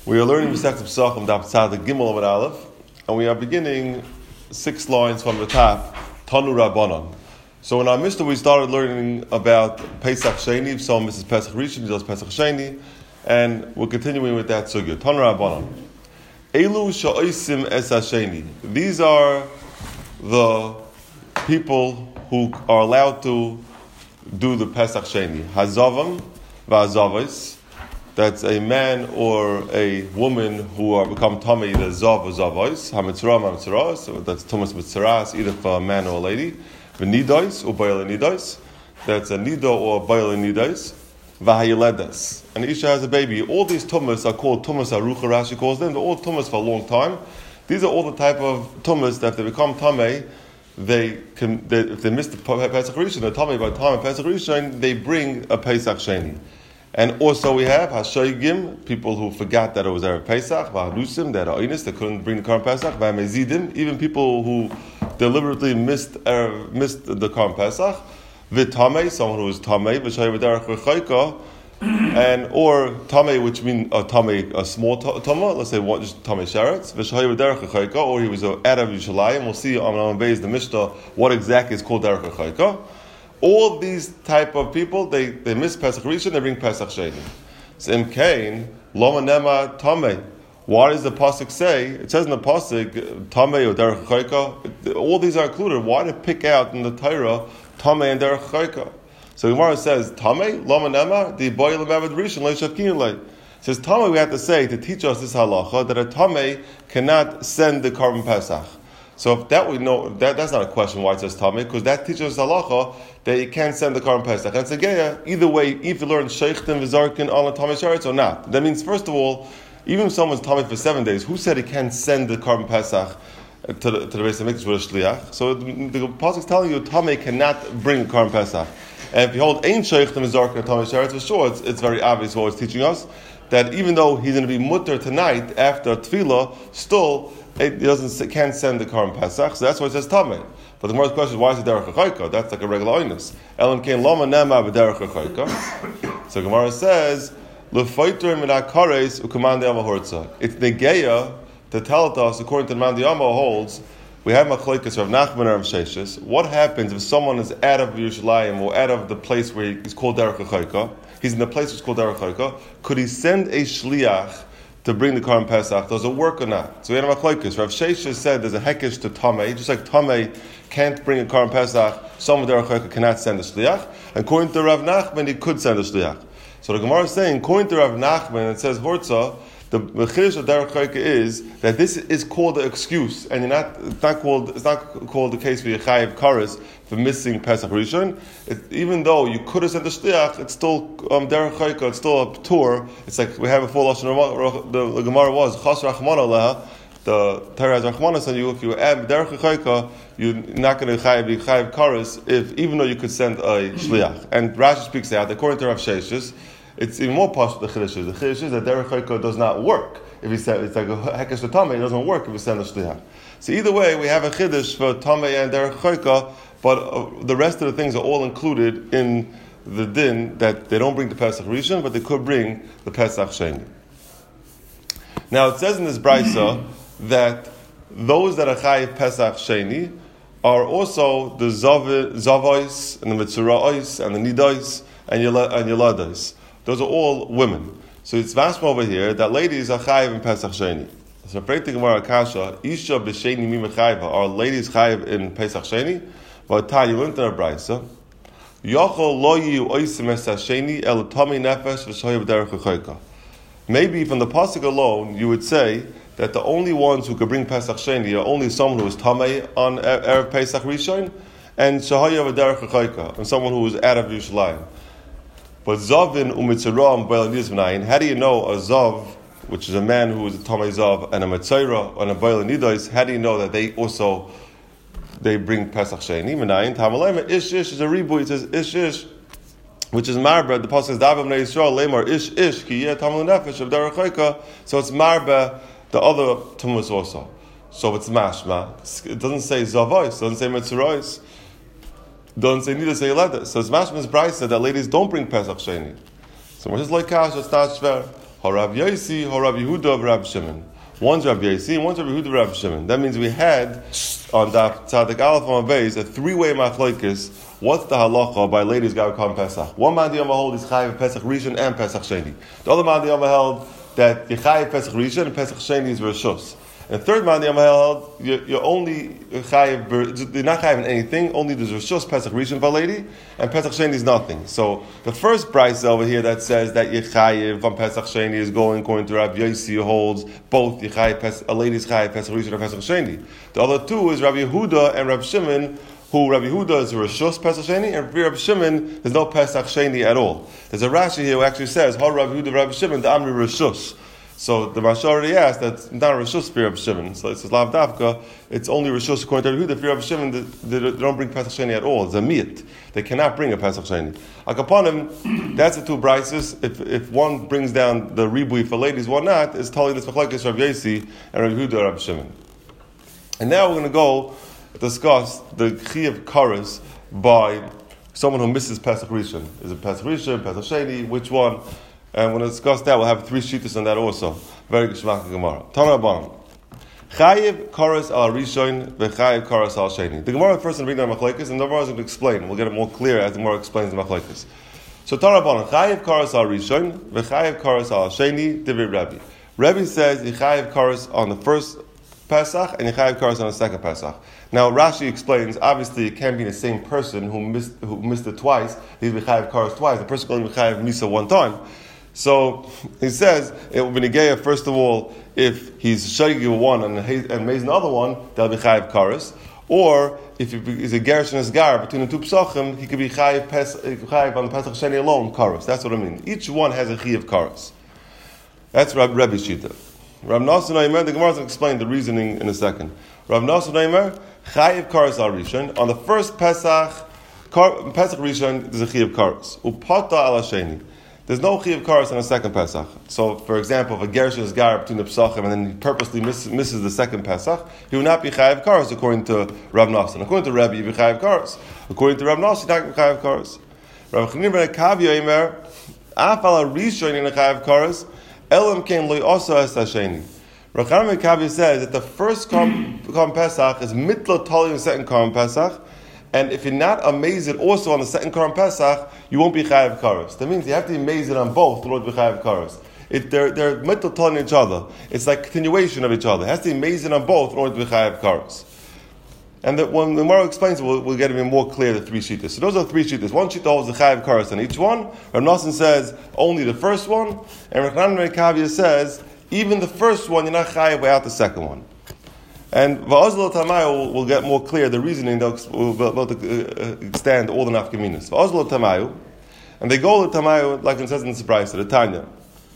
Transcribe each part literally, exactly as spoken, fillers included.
We are learning Masechet Pesachim Daf Tzadik Gimel Amud Aleph, and we are beginning six lines from the top, Tanu Rabbanan. So in our Mishnah we started learning about Pesach Sheni, so Missus Pesach Rishon, does Pesach Sheni, and we're continuing with that sugya. Tanu Rabbanan. Elu Sha'osim Es Hasheni. These are the people who are allowed to do the Pesach Sheni. Hazavam v'Hazavos. That's a man or a woman who are become tamei, the zav or zavos, hamitzra, hamitzra. So that's tumas mitzaras, either for a man or a lady. V'nidos or bayel nidos. That's a nido or bayel nidos. V'hayiledas. And Isha has a baby. All these tumas are called tumas arucha. Rashi calls them. They're all tumas for a long time. These are all the type of tumas that if they become tamei, they can. They, if they miss the Pesach Rishon, the tamei by the time of Pesach Rishon, they bring a Pesach Sheni. And also we have Hashoigim, people who forgot that it was Erev Pesach, V'hanusim, that are Einis, they couldn't bring the Karm Pesach, V'hamezidim, even people who deliberately missed Erev, missed the Karm Pesach, V'tamei, someone who is Tamei, V'shayim V'derech V'chayka, and or Tamei, which means a Tamei, a small Tama, let's say one, just Tamei Sheretz, V'shayim V'derech V'chayka, or he was out of Yushalayim. We'll see on Amud Beis the Mishnah what exactly is called Derech V'chayka. All these type of people, they, they miss Pesach Rishon, they bring Pesach Sheni. So in Cain, Loma Nema Tamei. Why does the pasuk say? It says in the pasuk Tamei or Derech Chayka. All these are included. Why to pick out in the Torah Tamei and Derech Chayka? So the Gemara says Tamei Loma Nema the boy leMavad Rishon leShavkin le. It says Tamei. We have to say to teach us this halacha that a Tamei cannot send the Karban Pesach. So if that we know, that, that's not a question why it says Tamei, because that teaches us halacha that you can't send the Karban Pesach. And it's a geya, either way, if you learn Sheichtim V'Zarkin on a Tamei Sheretz or not. That means, first of all, even if someone's Tamei for seven days, who said he can't send the Karban Pesach to the, to the Beis HaMikdash with a Shliach? So the, the pasuk is telling you Tamei cannot bring the Karban Pesach. And if you hold Ein Sheichtim V'Zarkin on Tamei Sheretz, for sure, it's, it's very obvious what it's teaching us, that even though he's going to be mutter tonight after Tefillah, still, it doesn't can't send the Karban Pesach, so that's why it says Tamei. But the Gemara's question is, why is it Derech Chayka? That's like a regular oinus. Elam Kain Lama Nema B'Derech Chayka. So Gemara says, L'Fayter Min HaKares U'Kamandi Yama Hortza. It's Negeya to tell it us, according to the Mandi Yama holds, we have Machlokes Rav Nachman and Rav Sheshes. What happens if someone is out of Yerushalayim or out of the place where he's called Derech Chayka? He's in the place which is called Derech Chayka. Could he send a Shliach to bring the Karban Pesach? Does it work or not? So we have a machlokes. Rav Sheshes said there's a hekesh to Tamei, just like Tamei can't bring a Karban Pesach, someone Derech Chayka cannot send a shliach. And according to Rav Nachman, he could send a shliach. So the Gemara is saying, according to Rav Nachman, it says Hortza, the chiddush of Derech Chayka is that this is called an excuse, and you're not, it's not called it's not called the case for Yechayev Kares for missing Pesach Rishon. It, even though you could have sent the shliach, it's still um, Derech Chayka. It's still a tour. It's like we have a full lashon. The, the Gemara was Chas Rachman Aleha. The Torah has Rachmanas on you. If you add Derech Chayka, you're not going to Yechayev Yechayev Kares. If even though you could send a shliach, and Rashi speaks out according to Rav Sheshes. It's even more posh the chiddush is. The chiddush is that Derech Chayka does not work. If he said it's like a hekesh to Tamei, it doesn't work if you send a shliach. So either way, we have a chiddush for Tamei and Derech Chayka, but uh, the rest of the things are all included in the din that they don't bring the Pesach Rishon, but they could bring the Pesach Sheni. Now it says in this brisa that those that are chayiv Pesach Sheni are also the zavos and the mitzura'os and the nidos and yelados. Those are all women. So it's vashma over here that ladies are chayiv in Pesach Sheni. So pray to Gemara Kasha, Isha b'Sheni mi mechayiva. Are ladies chayiv in Pesach Sheni? V'atah, you learned in a brisa. Yochol lo yiyu oisim es hasheni el tamei nefesh v'shoyev derech chayka. Maybe from the pasuk alone, you would say that the only ones who could bring Pesach Sheni are only someone who is tamei on erev Pesach Rishon and shahayav derech chayka, and someone who is out of Yerushalayim. But Zavin u'mitzaram b'el nidus. How do you know a Zav, which is a man who is a Tamei Zav, and a Mitzayra, and a b'el nidus, how do you know that they also, they bring Pesach Sheni? Menayin, Tamalema, Ish Ish is a ribu, it says Ish Ish, which is Marba, the Pasuk says, Davam Bnei Yisrael, Lemar Ish Ish, ki yeh Tamal Nefesh of Derech Chayka, so it's Marba, the other Tumus also. So it's Mashma. It doesn't say Zavos, it doesn't say Mitzayros. Don't say neither say letter. So it's mashmas brisa that ladies don't bring Pesach Sheni. So we're just like kash, it's not shver. Harav Yosi, Harav Yehuda, Rav Shimon. One's Rav Yosi and one's Rav Yehuda, Rav Shimon. That means we had on Daf Tzadik Aleph on Beis a three-way machlokes. What's the halacha by ladies got to come Pesach? One man the Yom hold is chayiv Pesach Rishon and Pesach Sheni. The other man the Yom held that you chayiv Pesach Rishon and Pesach Sheni is Rishus. And the third man the Yom held you're, you're only chayiv, you're not chayiv in anything. Only there's Rishus Pesach Rishon for a lady and Pesach Sheni is nothing. So the first price over here that says that you chayiv on Pesach Sheni is going according to Rav Yosi, who holds both you chayiv a lady's chayiv Pesach Rishon and Pesach Sheni. The other two is Rav Yehuda and Rav Shimon, who Rabbi Yehuda is a Rishus Pesach Sheni, and for Rabbi Shimon, there's no Pesach Sheni at all. There's a Rashi here who actually says, "Ha Rabbi Yehuda, Rabbi Shimon, the Amri Rishus." So the Mashal already asked that's not a Rishus for Rabbi Shimon. So it says Lav Davka, it's only Rishus according to Rabbi Yehuda. For Rabbi Shimon, they, they don't bring Pesach Sheni at all. It's a miyat. They cannot bring a Pesach Sheni. Like upon him, that's the two brises. If if one brings down the ribui for ladies, one not, is telling this machlokes Rabbi Yosi and Rabbi Yehuda, Rabbi Shimon. And now we're going to go discuss the Chiyuv Kares by someone who misses Pesach Rishon. Is it Pesach Rishon, Pesach Sheni, which one? And when we discuss that, we'll have three shittas on that also. Very good Shemach Gemara. Tana Rabbanan. Chayiv Kares al Rishon v'Chayiv Kares al Sheni. The Gemara first and read the machlokes, and the Gemara is going to explain. We'll get it more clear as the Gemara explains the machlokes. So Tana Rabbanan. Chayiv Kares al Rishon v'Chayiv Kares al Sheni. Divrei Rabbi. Rabbi says Chayiv Kares on the first Pesach and Chayiv Kares on the second Pesach. Now Rashi explains, obviously it can't be the same person who missed who missed it twice. He's Chayiv Kares twice. The person can only Chayiv Misa one time. So he says it will be Negeya, first of all, if he's Shaygil one and and Maiz another one, that'll be Chayiv Kares. Or if he's a Gersh and a Sgar between the two Pesachim, he could be Chayiv, Pes, Chayiv on Pesach Sheni alone, Kares. That's what I mean. Each one has a Chayiv Kares. That's Rab Rebbe Shita. Rav Nosson Omer, the Gemara is going to explain the reasoning in a second. Rav Nosson Omer, Chayiv Kares al Rishon. On the first Pesach, Kar, Pesach Rishon, there's a Chayiv Kares. Upata al Sheni. There's no Chayiv Kares on the second Pesach. So, for example, if a Gersh is Gar between the Pesachim and then he purposely miss, misses the second Pesach, he will not be Chayiv Kares according to Rav Nosson. According to Rebbe, he will be Chayiv Kares. According to Rav Nosson, he will not be Chayiv Kares. Rav Chanina ben Akavya Omer, Af al Rishon in a Chayiv Kares, Elam came loy also as Hasheni. Rav Chanina ben Akavya says that the first Korban Pesach is mitla tali in the second Korban Pesach, and if you're not amazed also on the second Korban Pesach, you won't be Chayiv Kares. That means you have to be amazed on both in order to be Chayiv Kares. It, they're they're mitla tali in each other. It's like continuation of each other. It has to be amazed on both in order to be Chayiv Kares. And the, when the Gemara explains it, we'll, we'll get even more clear the three shittas. So those are the three shittas. One shitta holds the Chayiv Kares on each one. Rav Nosson says only the first one, and Rav Chanina ben Akavya says even the first one you're not Chayiv without the second one. And Va'ozlo Tamayo will, will get more clear the reasoning. They'll, will, will uh, extend all the nafkaminas. Va'ozlo Tamayo, and they go to Tamayo like it says in the surprise to the Tanya.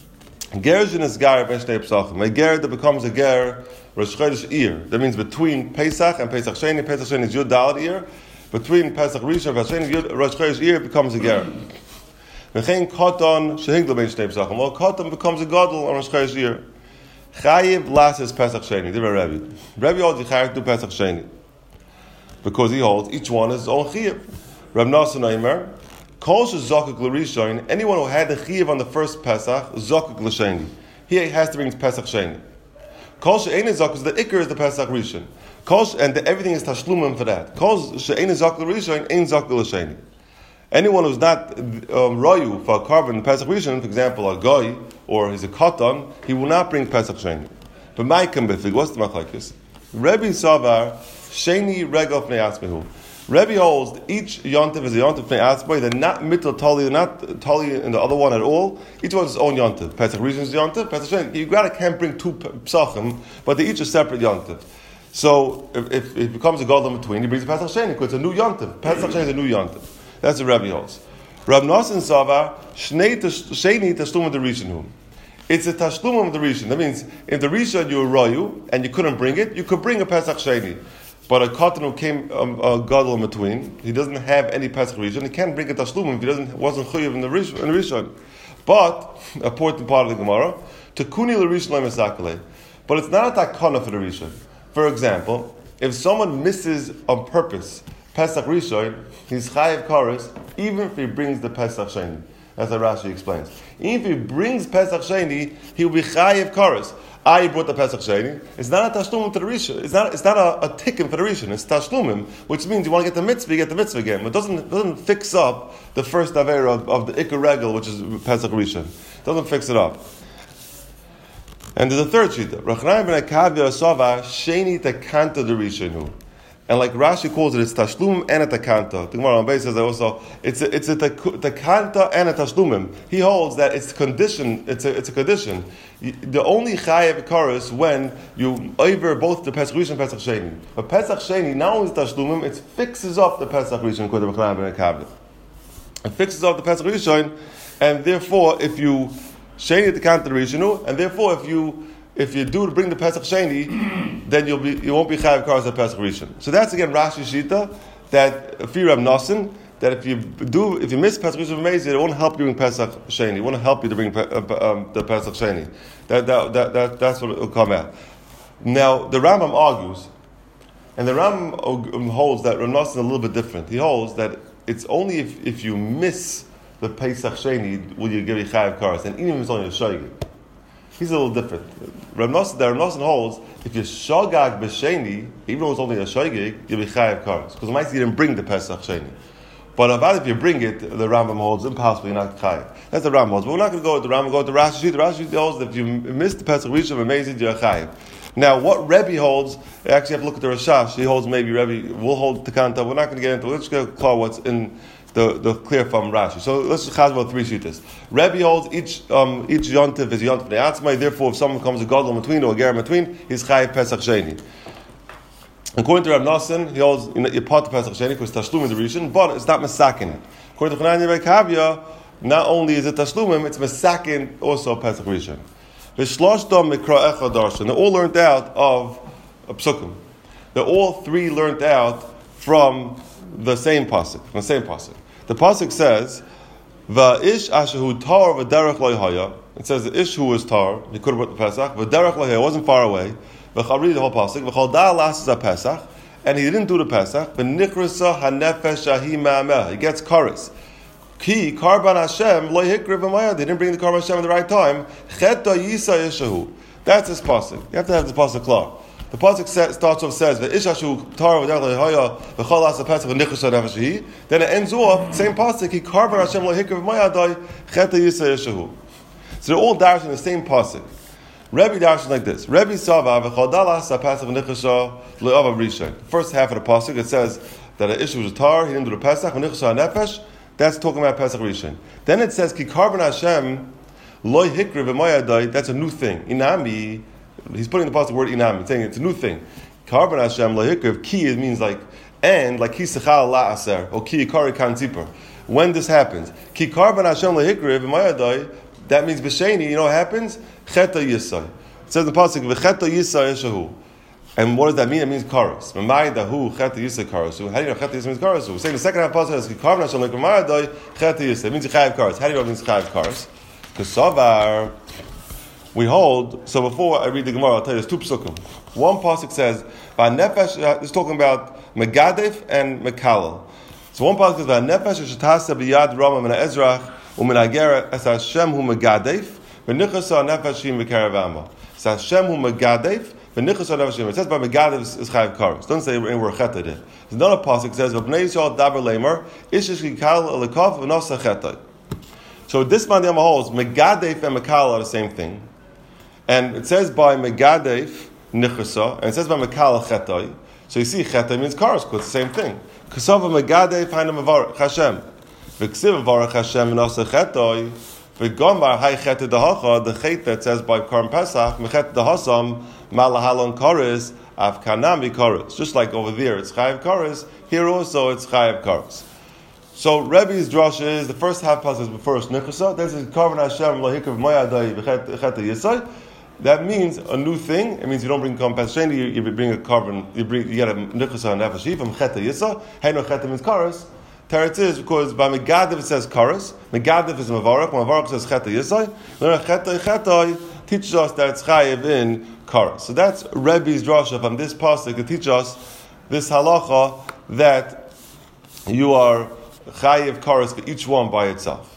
Gerjin is gar v'shnei pesachim. A ger that becomes a ger Rosh Chodesh Iyar. That means between Pesach and Pesach Sheni. Pesach Sheni is Yud Daled Iyar. Between Pesach Rishon and Pesach Sheni, Rosh Chodesh Iyar becomes a ger. V'chein Katan shehigdal ben shnei pesachim. Well, Katan becomes a gadol on Rosh Chodesh Iyar. Chayiv lasses Pesach Sheni. Divrei Rebbe. Rebbe holds Chayiv to Pesach Sheni because he holds each one is his own Chayiv. Rav Nosson Omer, Kol shezokek l'rishon. Anyone who had the Chayiv on the first Pesach, zokek l'sheni. He has to bring Pesach Sheni. Kol she'ein zokek, the ikar is the Pesach Rishon. Kol and the, everything is tashlumim for that. Kol she'ein zokek l'rishon, ein zokek l'sheni. Anyone who's not um, royu for a carbon Pesach Rishon, for example, a goy or he's a katan, he will not bring Pesach Sheni. But my kambifig, what's the machlokes? Rebbe Savar Sheni Regal Pnei Atzmehu. Rebbe holds each yontif is a yontif Pnei Atzmei. They're not mittel tali, they're not tali in the other one at all. Each one is its own yontif. Pesach Rishon is yontif. Pesach Sheni, you gotta can't bring two psachim, but they each are separate yontif. So if, if, if it becomes a gadol in between, he brings a Pesach Sheni because it's a new yontif. Pesach Sheni is a new yontif. That's the Rebbe holds. Rav Nosson Savar Shnei Sheni Tashlum of the Rishon. It's a Tashlum of the Rishon. That means if the Rishon you were royu and you couldn't bring it, you could bring a Pesach Sheni. But a katan who came um, a gadol in between, he doesn't have any Pesach Rishon. He can't bring a Tashlum if he doesn't wasn't chuyev in the Rishon. In the Rishon. But a important part of the Gemara, Tekuni l'Rishon le'Mesakale. But it's not a takana for the Rishon. For example, if someone misses on purpose Pesach Rishon, he's Chayiv Kares, even if he brings the Pesach Sheni. That's how Rashi explains. Even if he brings Pesach Sheni, he will be chayiv kares. I brought the Pesach Sheni. It's not a tashlumim to the Rishon. It's not. It's not a, a tikkun for the Rishon. It's tashlumim, which means you want to get the mitzvah, you get the mitzvah again. But it doesn't it doesn't fix up the first avera of, of the ikar regel, which is Pesach Rishon. It doesn't fix it up. And there's a third shita. Rachanai ben Akavia Sava Sheni Takanta the Rishonu. And like Rashi calls it, it's tashlum and a takanta. The Gemara on base says that also it's a, it's a takanta and a tashlumim. He holds that it's condition. It's a it's a condition. The only chayav kares when you over both the Pesach Rishon and Pesach Sheni. But Pesach Sheni, not only is tashlumim, it fixes up the Pesach Rishon according to Rachanai ben Akavia. It fixes up the Pesach Rishon, and therefore, if you Sheni takanta the Rishonu, and therefore, if you If you do to bring the Pesach Sheni, then you'll be you won't be chayav kares at Pesach Rishon. So that's again Rashi Shita that fear of Nasin that if you do if you miss Pesach Rishon Mezid, it won't help you in Pesach Sheni. It won't help you to bring um, the Pesach Sheni. That, that that that that's what it will come out. Now the Rambam argues, and the Rambam holds that Rav Nasin is a little bit different. He holds that it's only if, if you miss the Pesach Sheni will you give a chayav kares, and even if it's only a shogeg. He's a little different. Rav Nosson, Rav Nosson holds if you shogag b'sheni, even though it's only a shogeg, you'll be chayav kares because might you didn't bring the Pesach Sheni. But about if you bring it, the Rambam holds impossible. You're not chayav. That's the Rambam holds. But we're not going to go with the Rambam. Go with the Rashi. The Rashi holds that if you miss the Pesach Rishon amazing, you're chayav. Now, what Rebbe holds, you actually have to look at the Rashash. He holds maybe Rebbe will hold the Takanta. We're not going to get into it. Let's just call what's in The, the clear from Rashi. So let's just have about three shittas. Rebbe holds each um, each yontif is yontif ne'atzmai. Therefore, if someone comes a gadol in between or a ger in between, he's chayiv Pesach Sheni. According to Rav Nosson, he holds you know, you part of Pesach Sheni because tashlum is the rishon, but it's not mesakin it. According to Chananya ben Kavya, not only is it tashlumim, it's mesakin also Pesach Rishon. V'shloshtam mikra echad darshan. They're all learned out of a psukim. They're all three learned out from the same pasuk. From the same pasuk. The pasuk says, "Va'ish ashehu tar v'derech lo haya." It says the ish who was tar, he could have brought the Pesach. V'derech lo haya, wasn't far away. V'chavri the whole pasuk. V'chal da lasses a Pesach, and he didn't do the Pesach. V'nichrasa hanefesh ahi ma'ameh. He gets kares. Ki karban Hashem lo hikriv v'maya. They didn't bring the karban Hashem at the right time. Cheta yisa yishahu. That's his pasuk. You have to have the pasuk clear. The pasuk starts off says ve'ishashu tar v'derech lehaya v'chol asa pesach v'nichusha nefesh. Then it ends off same pasuk. He karban Hashem lo hikriv v'mayadai cheta yisa yishahu. So they're all darshan the same pasuk. Rebbe darshan like this. Rebbe sava v'chol asa pesach v'nichusha le'avav rishon. First half of the pasuk it says that an issue was tar. He didn't do the pesach v'nichusha nefesh. That's talking about pesach rishon. Then it says ki karban Hashem lo hikriv v'mayadai. That's a new thing. Inami. He's putting the pasuk word inam, he's saying it's a new thing. Karban Hashem lahikriv, ki it means like and like ki sechal la aser or ki kari kan tzipor. When this happens, ki karban Hashem lahikriv v'mayadai, that means b'sheni. You know what happens? Cheta yisai. It says in the pasuk v'cheta yisai yeshahu. And what does that mean? It means karos. V'may dahu cheta yisai karasu. How do you know cheta yisai means karasu? We're saying the second half pasuk says ki karban Hashem lahikriv v'mayadai cheta yisai. It means chayav karos. How do you know it means chayav karos? Because savar. We hold, so before I read the Gemara, I'll tell you, there's two psukim. One pasuk says, V'nefesh, uh, it's talking about Megadef and Mekalel. So one pasuk says, V'nefesh shetasa b'yad rama min ha'ezrach u'min ha'gera es Hashem hu Megadef v'nichasa nefesh hi mekarav amma. So Hashem hu Megadef v'nichasa nefesh hi. It says by Megadef is chayav kares. It doesn't say we're chetah there. There's another pasuk says, V'bnei Yisrael daber lemer ishish kikal elikov v'nosa chetah. So this man the holds, Megadef and Mekalel are the same thing. And it says by Megadef Nichasa, and it says by Mekal Chetoi. So you see, Chetoi means kares, because it's the same thing. Kasava Megadef Hainam Avarach Hashem. V'ksiv Avarach Hashem Nasa Chetoi. V'gomar Hai Chetoi Dahacha, the Chet that says by Karm Pesach, Mechet Dahasam, Malahalon Kares, Avkanami Kares. Just like over there, it's Chayav Kares, here also it's Chayav Kares. So Rebbe's drush is, the first half pasuk is first Nichasa, this is Karvan Hashem Lahikav Mayadai V'chet Yisai. That means a new thing. It means you don't bring Karban Pesach Sheni, you, you bring a carbon, you bring you get a Nichasa and Nefesh from Cheta Yisa. Hey no Cheta means Karas. Teretz is because by Megadev it says Karas. Megadev is Mavarach. Mavarach says Cheta Yisa. Then Cheta Cheta teaches us that it's Chayiv in Karas. So that's Rebbe's drasha from this pasuk to teach us this halacha that you are Chayiv Karas for each one by itself.